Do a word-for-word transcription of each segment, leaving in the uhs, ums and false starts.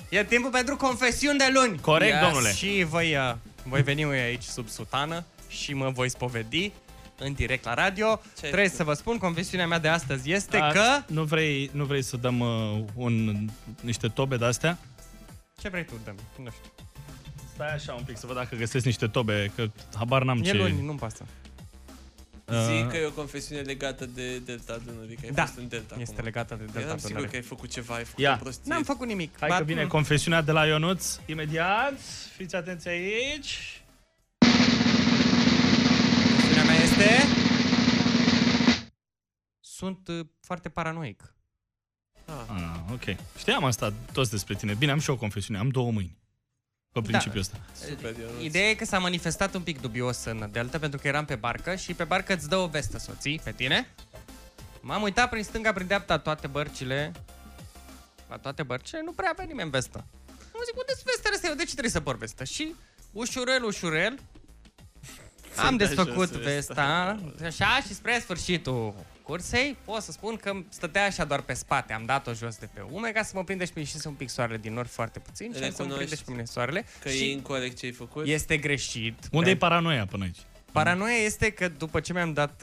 E timpul pentru confesiuni de luni. Corect, yes. domnule. Și voi, uh, voi veni aici sub sutană și mă voi spovedi în direct la radio. Ce Trebuie să vă spun, confesiunea mea de astăzi este A, că... Nu vrei, nu vrei să dăm uh, un, niște tobe de-astea? Ce vrei tu, dă Nu știu. Stai așa un pic să văd dacă găsesc niște tobe, că habar n-am ce... E luni, nu-mi pasă. Zic că e o confesiune legată de Delta Dunării, că ai da, fost în Delta este acum. legată de Delta Dunării. sigur că ai făcut ceva, ai făcut Ia. o prostie. N-am făcut nimic. Hai că vine confesiunea de la Ionuț. Imediat. Fiți atenți aici. Confesiunea mea este... Sunt uh, foarte paranoic. Ah. ah, ok. Știam asta toți despre tine. Bine, am și o confesiune. Am două mâini. Pe principiul ăsta. Da. Super, Ideea e că s-a manifestat un pic dubios în Delta pentru că eram pe barcă și pe barcă îți dă o vestă, soții, pe tine. M-am uitat prin stânga, prin dreapta, toate bărcile. La toate bărcile nu prea avea nimeni vestă. Am zic, unde-s vestele astea? Eu de ce trebuie să por vestă? Și ușurel, ușurel am desfăcut vesta, așa, și spre sfârșitul cursei pot să spun că stătea așa doar pe spate. Am dat-o jos de pe ume ca să mă prinde și mi ieșise un pic soarele din nori, foarte puțin, și să mă prinde și pe mine soarele. Că și e incorect ce ai făcut? Este greșit. Unde e paranoia până aici? Paranoia este că după ce mi-am dat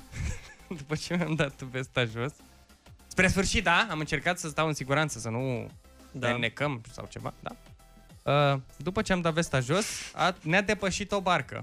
după ce mi-am dat vesta jos, spre sfârșit, da, am încercat să stau în siguranță, să nu da. ne înnecăm sau ceva, da? Uh, după ce am dat vesta jos, a, ne-a depășit o barcă.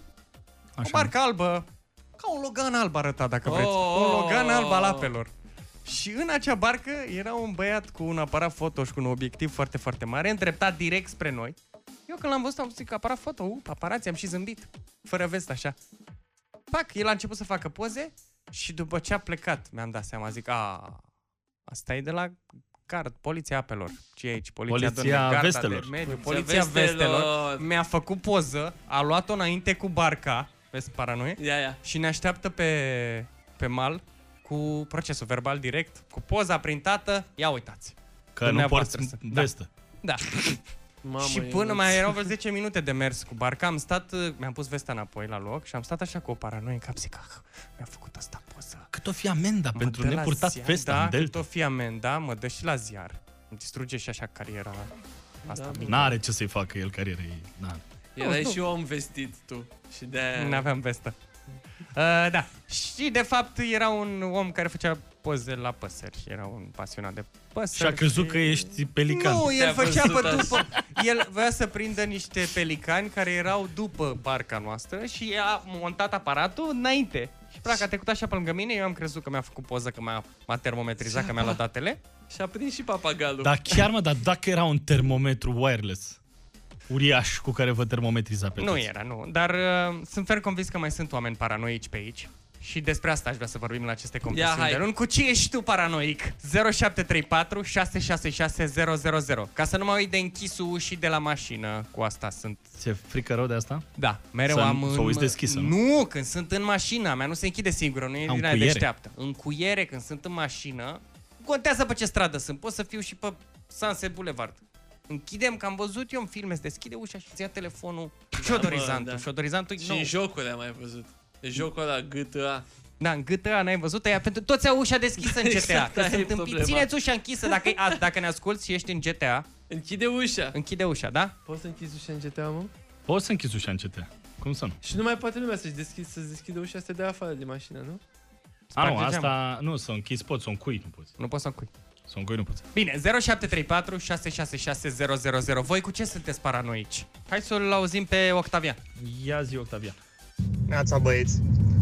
Așa. O barcă albă, ca un Logan alb arăta, dacă vreți. Oh! Un Logan alb al apelor. Și în acea barcă era un băiat cu un aparat foto și cu un obiectiv foarte, foarte mare, îndreptat direct spre noi. Eu când l-am văzut am zis că aparat foto, uh, paparați, am și zâmbit, fără vestă, așa. Pac, el a început să facă poze și după ce a plecat, mi-am dat seama, zic, a, asta e de la gard, poliția apelor. Ce e aici? Poliția, poliția vestelor. De mediu, poliția vestelor. Mi-a făcut poză, a luat-o înainte cu barca, vezi paranoie? Ia, ia. Și ne așteaptă pe, pe mal cu procesul verbal direct, cu poza printată. Ia uitați. Că nu porți vestă. Da. Mamă, și până mai erau vreo zece minute de mers cu barca, am stat, mi-am pus vesta înapoi la loc și am stat așa cu o paranoie în cap, zic, ah, mi-a făcut asta poză. Cât o fi amenda mă pentru nepurtat ziar, vesta da, în Delta? cât o fi amenda, mă dă și la ziar. Îmi distruge și așa cariera asta. Da, n-are ce să-i facă el cariera ei. Erai și om vestit tu. Și de-aia... N-aveam vestă. Uh, da. Și de fapt era un om care făcea poze la păsări. Era un pasionat de păsări. Și a crezut și... că ești pelican. Nu, el făcea pe după. El voia să prindă niște pelicani care erau după barca noastră și a montat aparatul înainte. Și practic a trecut așa pe lângă mine, eu am crezut că mi-a făcut poză, că m-a, m-a termometrizat, că mi-a luat datele. Și a prins și papagalul. Dar chiar mă, dar dacă era un termometru wireless uriaș cu care vă termometriza pe Nu toți. era, nu. Dar uh, sunt ferm convins că mai sunt oameni paranoici pe aici. Și despre asta aș vrea să vorbim la aceste confesiuni de luni. Cu ce ești tu paranoic? zero șapte trei patru șase șase șase zero zero zero. Ca să nu mă uit de închisul ușii de la mașină. Cu asta sunt. Ți-e frică rău de asta? Da, mereu să am... Să o uiți deschisă, nu? Nu, când sunt în mașină, mea nu se închide singură, nu e din aia deșteaptă. În cuiere, când sunt în mașină, contează pe ce stradă sunt. Pot să fiu și pe Sunset Boulevard. Închidem, că am văzut eu în filme, se deschide ușa și îți ia telefonul. Șodorizantul, da, șodorizantul și în jocuri am mai văzut. E jocul ăla G T A. Da, în G T A n-ai văzut, aia pentru toți au ușa deschisă în G T A. Exact, că sunt împi... Țineți ușa închisă, dacă, a, dacă ne asculti și ești în G T A. Închide ușa. Închide ușa, da? Poți să închizi ușa în G T A, mă? Poți să închizi ușa în G T A. Cum să nu? Și nu mai poate lumea să-și deschide, să-ți deschide ușa asta de afară de mașină, nu? A, nu, asta, nu, să închizi poți, să o încui, nu poți. Nu poți să încui. Să o încui nu poți. Bine, zero șapte trei patru șase șase șase zero zero zero. Voi cu ce sunteți paranoici? Hai să-l auzim pe Octavian. Ia zi, Octavian. Neața, băieți.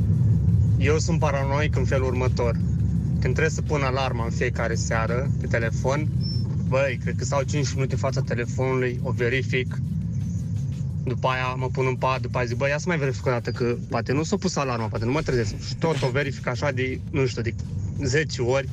Eu sunt paranoic în felul următor. Când trebuie să pun alarma în fiecare seară pe telefon, băi, cred că stau cinci minute în fața telefonului, o verific, după aia mă pun în pat, după aia zic, băi, ia să mai verific o dată, că poate nu s-a pus alarma, poate nu mă trezesc. Și tot o verific așa de, nu știu, de zece ori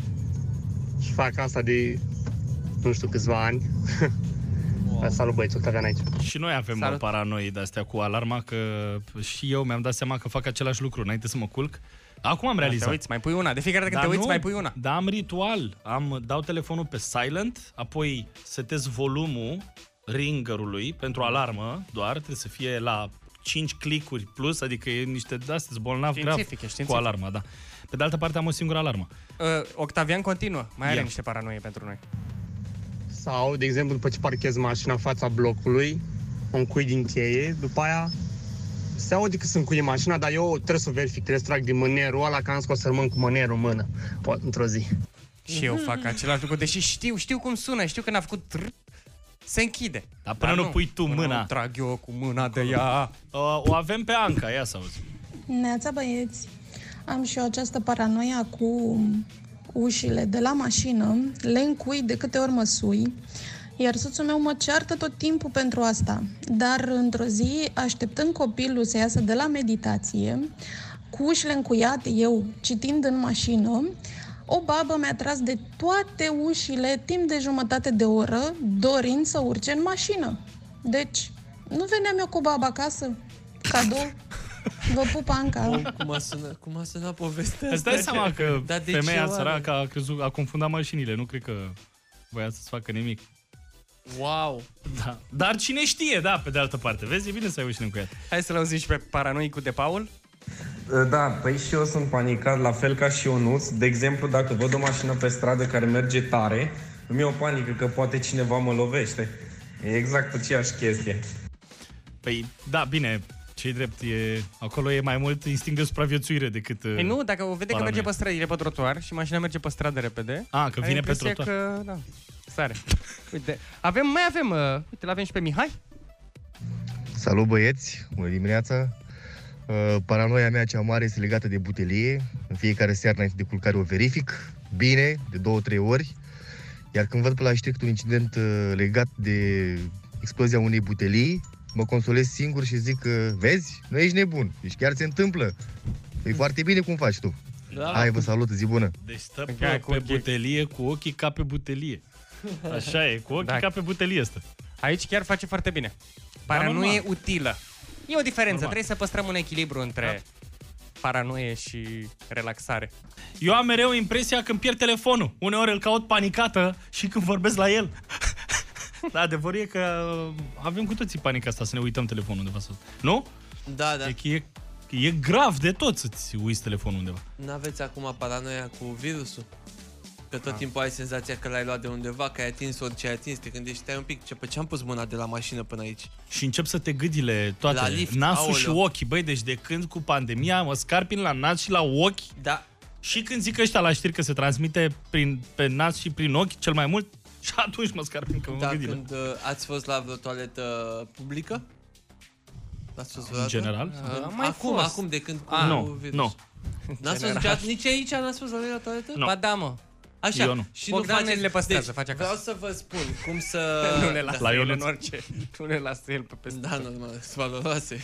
și fac asta de, nu știu, câțiva ani. Wow. Salut, băieți, Octavian aici. Și noi avem Salut. Paranoi de-astea cu alarma, că și eu mi-am dat seama că fac același lucru înainte să mă culc. Acum am realizat. Te uiți, mai pui una. De fiecare dată când te uiți, nu, mai pui una. Dar am ritual. Am, dau telefonul pe silent, apoi setez volumul ringerului pentru alarmă, doar trebuie să fie la cinci clicuri plus, adică e niște de-astea bolnav grav cu alarma, da. Pe de altă parte am o singură alarmă. Uh, Octavian continuă, mai are Ia. niște paranoie pentru noi. Sau, de exemplu, după ce parchezi mașina în fața blocului, o încui din cheie, după aia se aude că se încuie mașina, dar eu trebuie să verific, trebuie să trag din mânerul ăla, că am scos să rămân cu mânerul în mână, poate într-o zi. Și eu fac același lucru, deși știu, știu cum sună, știu că n-a făcut trrr, se închide. Dar până nu pui tu până mâna. nu trag eu cu mâna de ea. O, o avem pe Anca, ia să auzi. Neața, băieți, am și eu această paranoia cu ușile de la mașină, le încui de câte ori mă sui, iar soțul meu mă ceartă tot timpul pentru asta. Dar într-o zi, așteptând copilul să iasă de la meditație, cu ușile încuiate, eu citind în mașină, o babă mi-a tras de toate ușile timp de jumătate de oră, dorind să urce în mașină. Deci, nu veneam eu cu baba acasă? Cadou? Vă pup, Anca. Cum a sunat, cum a sunat povestea Îți asta? dai seama că Dar de femeia ce oare? săracă a, crezut, a confundat mașinile. Nu cred că voia să-ți facă nimic. Wow! Da. Dar cine știe, da, pe de altă parte. Vezi, e bine să ai ușile încuiate. Hai să-l auzim și pe paranoicul de Paul. Da, păi și eu sunt panicat, la fel ca și Ionuț. De exemplu, dacă văd o mașină pe stradă care merge tare, îmi e o panică că poate cineva mă lovește. E exact aceeași chestie. Păi, da, bine, ce-i drept, e, acolo e mai mult instinct de supraviețuire decât... Păi nu, dacă o vede că paranoia. merge pe stradă, e pe trotuar și mașina merge pe stradă repede. A, că ai vine pe impresia trotuar. Că, da, sare. Uite, avem, mai avem, uh, uite, l-avem și pe Mihai. Salut, băieți, bună dimineața. Uh, paranoia mea cea mare este legată de butelie. În fiecare seară înainte de culcare o verific bine, de două, trei ori. Iar când văd pe la știri un incident uh, legat de explozia unei butelii, mă consolez singur și zic că, vezi, nu ești nebun, deci chiar se întâmplă. E foarte bine cum faci tu. Da. Hai, vă salut, zi bună. Deci stă Hai, pe, cu pe ochii. butelie, cu ochii ca pe butelie. Așa e, cu ochii Da. ca pe butelie ăsta. Aici chiar face foarte bine. Paranoie normal. utilă. E o diferență, Normal. trebuie să păstrăm un echilibru între paranoie și relaxare. Eu am mereu impresia când pierd telefonul. Uneori îl caut panicată și când vorbesc la el. Dar adevărul e că avem cu toții panica asta să ne uităm telefonul undeva sus. Nu? Da, da. E, că e, e grav de tot să-ți uiți telefonul undeva. N-aveți acum paranoia cu virusul? Că tot Ah. timpul ai senzația că l-ai luat de undeva, că ai atins orice ai atins, te gândești, stai un pic, ce, pe ce am pus mâna de la mașină până aici? Și încep să te gâdile toate. La lift, Nasul aoleu. și ochii. Băi, deci de când cu pandemia mă scarpin la nas și la ochi. Da, Și când zic ăștia la știri că se transmite prin, pe nas și prin ochi cel mai mult, și atunci mă scarpin că mă dar gândile. când uh, ați fost la vreo toaletă publică? Ați fost În vreodată? general? Uh, Am mai acum, fost. acum, de când cu Ah, nu, virus. nu. N-ați fost general. niciodată, nici aici n-ați fost la voi la toaletă? Nu. Ba da, mă. Așa. Eu nu. Și Bogdan faceți- le păstrează, deci, face acasă. vreau să vă spun cum să... Nu le lasă La el Ionuț. în orice. Nu le lasă el pe peste. Da, normal, sunt valoroase.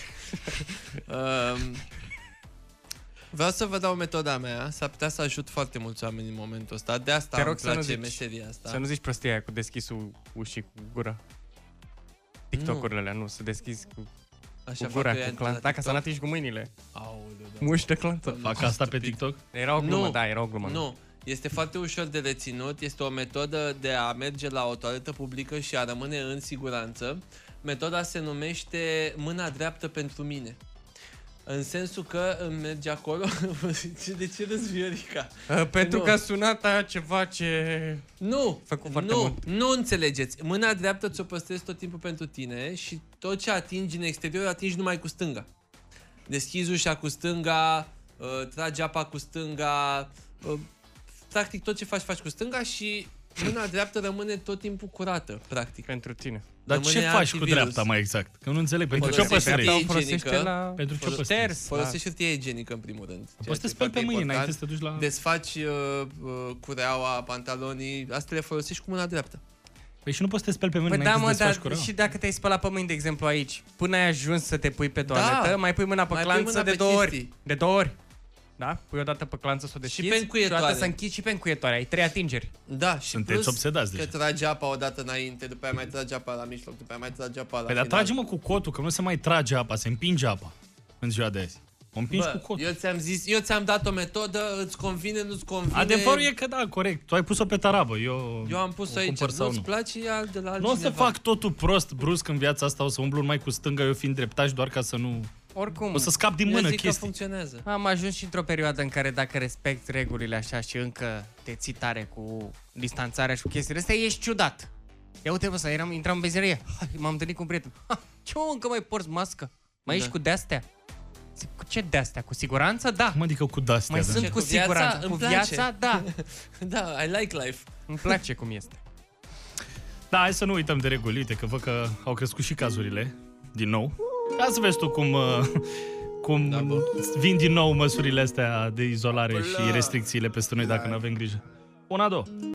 um, vreau să vă dau metoda mea, s-ar putea să ajut foarte mulți oameni în momentul ăsta. De asta Te îmi rog să nu place zici- meseria asta. Să nu zici prostia aia cu deschisul ușii cu gura. TikTok-urile alea, nu, să deschizi cu, Așa cu gura, fac eu cu ea clan. la Dacă să TikTok. n-atingi cu mâinile. Aoleu, da. Muși de clanță. Fac asta pe Stupid. TikTok? Era o glumă, Nu. da, era o glumă. Nu, este foarte ușor de reținut, este o metodă de a merge la o toaletă publică și a rămâne în siguranță. Metoda se numește mâna dreaptă pentru mine. În sensul că îmi merge acolo... de ce râzi, Viorica? Uh, pentru Nu. că a sunat aia ceva ce... Nu, Făcut foarte nu, mult. nu înțelegeți. Mâna dreaptă ți-o păstrezi tot timpul pentru tine și tot ce atingi în exterior, atingi numai cu stânga. Deschizi ușa cu stânga, uh, tragi apa cu stânga, uh, practic tot ce faci, faci cu stânga și mâna dreaptă rămâne tot timpul curată, practic. Pentru tine. Dar Rămâne ce faci cu antivirus. dreapta mai exact? Că nu înțeleg. Pentru ce o Folosești păstrezi? dreapta. Dreapta o folosește igienică. la... Pentru ce o Șters. păstrezi? Folosești hârtie igienică în primul rând. ceea Poți să ce te speli e pe foarte mâini înainte important. să te duci la... Desfaci uh, uh, cureaua, pantalonii, astea le folosești cu mâna dreaptă. Păi și nu poți să te speli pe mâini Păi da, înainte mă, să desfaci dar cureaua? și dacă te-ai spălat pe mâini, de exemplu, aici, până ai ajuns să te pui pe toaletă, Da. mai pui mâna pe Mai pui clanță mâna de pe două ori. chestii. De două ori. Da? Pui o dată pe clanță să o deschizi pe încuietoare. și o dată să închizi și pe încuietoare. Ai trei atingeri. Da, și Sunteți plus obsedați că deja. tragi apa o dată înainte, după aia mai tragi apa la mijloc, după aia mai tragi apa la Păi dar final. trage-mă cu cotul, că nu se mai trage apa, se împinge apa în ziua de azi. O împingi cu Bă, cotul. eu ți-am zis, eu ți-am dat o metodă, îți convine, nu-ți convine. Adevărul e că da, corect. Tu ai pus-o pe tarabă. Eu, Eu am pus o aici, cumpăr sau nu-ți nu. place ea de la Nu altcineva. o să fac totul prost, brusc în viața asta, o să umblu numai cu stânga, eu fiind dreptaș, doar ca să nu... Oricum, O să scap din Eu mână zic că chestii. funcționează. am ajuns și într-o perioadă în care dacă respecti regulile așa și încă te ții tare cu distanțarea și cu chestiile astea, ești ciudat. Ia uite, bă, să eram, intram în benzinărie. Hai, m-am întâlnit cu un prieten. Ha, ce mă, încă mai porți mască? Mai Da. ești cu de-astea? Zic, cu ce de-astea? Cu siguranță? Da. Cum adică cu de-astea? Mai da? sunt Ce, cu cu viața? siguranță. Îmi Cu place. viața? Da. Da, I like life. Îmi place cum este. Da, hai să nu uităm de reguli. Uite că văd că au crescut și cazurile, din nou. Ca să vezi tu cum, uh, cum Da, bă. vin din nou măsurile astea de izolare și restricțiile peste noi dacă nu avem grijă. Una, două.